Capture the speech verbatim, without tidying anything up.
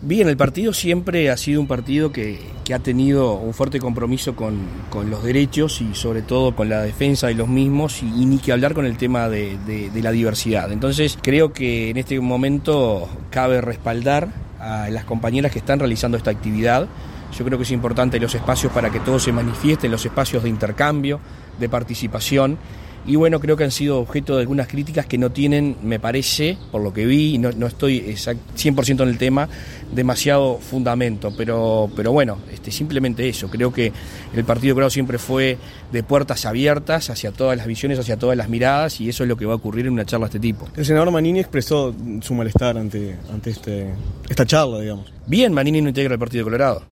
Bien, el partido siempre ha sido un partido que, que ha tenido un fuerte compromiso con, con los derechos y sobre todo con la defensa de los mismos y, y ni que hablar con el tema de, de, de la diversidad. Entonces creo que en este momento cabe respaldar a las compañeras que están realizando esta actividad. Yo creo que es importante los espacios para que todo se manifieste, los espacios de intercambio, de participación. Y bueno, creo que han sido objeto de algunas críticas que no tienen, me parece, por lo que vi, y no, no estoy cien por ciento en el tema, demasiado fundamento. Pero, pero bueno, este, simplemente eso. Creo que el Partido Colorado siempre fue de puertas abiertas hacia todas las visiones, hacia todas las miradas, y eso es lo que va a ocurrir en una charla de este tipo. El senador Manini expresó su malestar ante, ante este, esta charla, digamos. Bien, Manini no integra el Partido Colorado.